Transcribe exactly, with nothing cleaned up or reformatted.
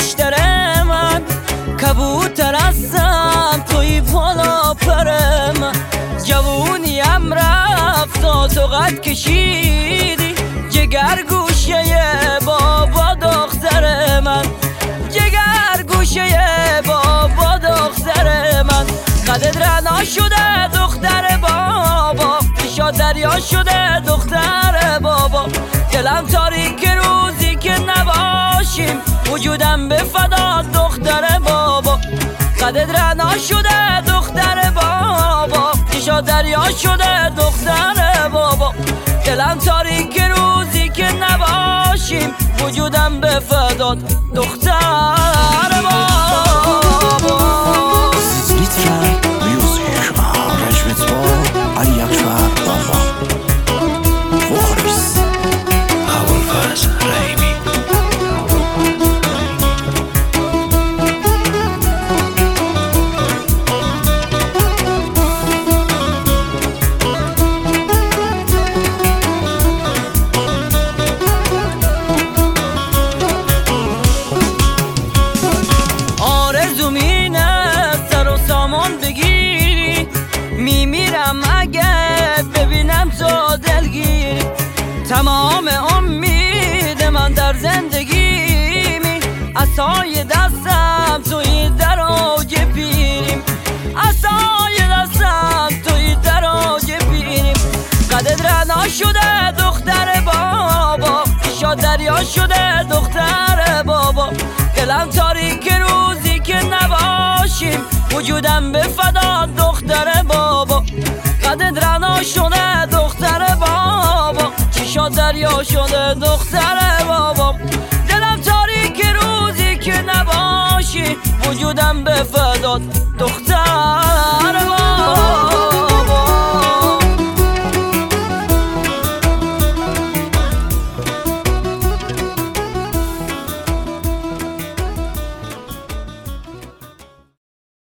بیشتر من کبوتر هستم توی بالا پر من جوونیم رفت تا تو قد کشیدی جگر گوشه بابا دختر من جگر گوشه بابا دختر من قدت رنا شده دختر بابا پیشا دریا شده دختر بابا دلم تاریک روزی که نباشیم وجودم به فدا دختر بابا قدت رنا شده دختر بابا پیشا دریا شده دختر بابا دلم تاریک روزی که نباشیم وجودم به فدا دختر بابا Ali Akbar Baba Mukhlis Abulfaz Raimi آرزوم اینه سر و سامان بگیری میمیرم اگه ببینم تو دلگیری تمام امید من در زندگیمی عصای دستم توی در اوج پیریم عصای دستم توی در اوج پیریم قدت رنا شده دختر بابا پیشا دریا شده دختر بابا دلم تاریک روزی که نباشیم وجودم به فدا دختر بابا قدت رنا شده دختر بابا چشا دریا شده دختر بابا دلم تاریک روزی که نباشی وجودم به فدا دختر